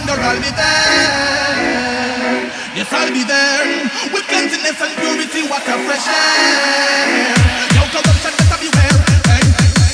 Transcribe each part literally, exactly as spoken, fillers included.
Father, I'll be there. Yes, I'll be there. With cleanliness and purity, what a fresh air. No corruption, better beware. Hey, hey, hey.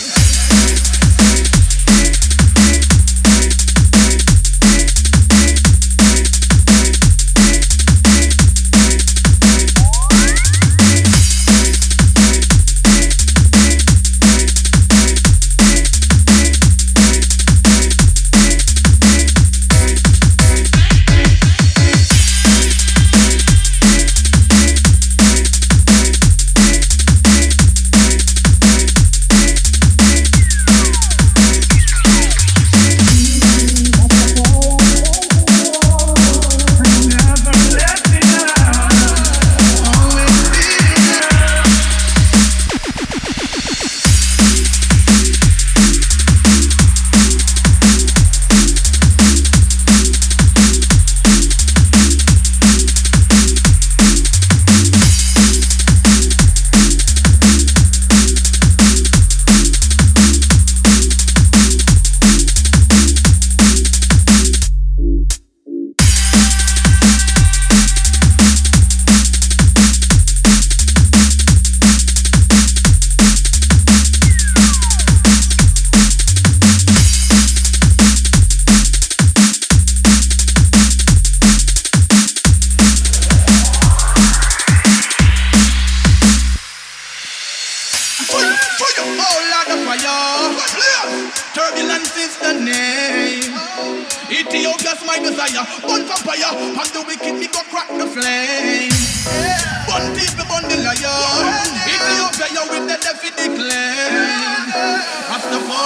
Turbulence is the name. Ethiopia's my desire. Burn vampire, and the wicked me go crack the flame. Burn people, burn the liar. Ethiopia, you with the death declare. Rastafari.